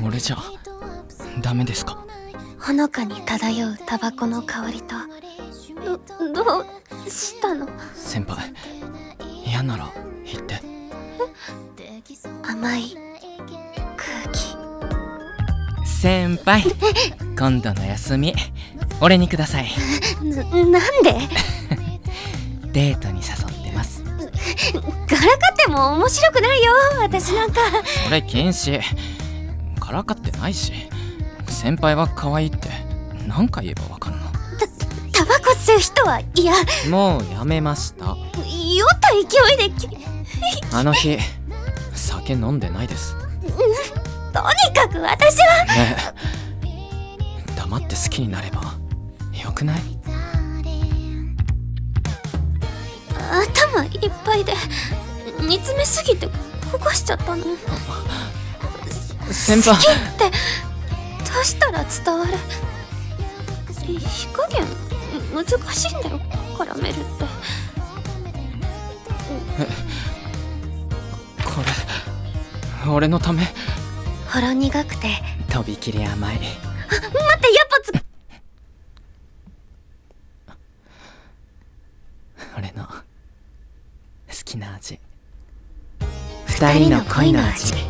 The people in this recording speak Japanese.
俺じゃダメですか？ ほのかに漂うタバコの香りと。どうしたの？ 先輩、嫌なら言って。 甘い空気。 先輩今度の休み俺にください。 なんで？ デートに誘ってます。 からかっても面白くないよ、私なんか。 それ禁止。からかってないし、先輩は可愛いって何回言えばわかんの？ タバコ吸う人は嫌。 もうやめました。 酔った勢いであの日酒飲んでないです。 とにかく私は。 ねえ、黙って好きになればよくない？ 頭いっぱいで煮詰めすぎてこぼしちゃったの。 先輩、 好きってどうしたら伝わる？火加減難しいんだよ、カラメルって。 これ俺のため？ ほろ苦くて。 とびきり甘い。 待って、やっぱ俺の好きな味。二人の恋の味。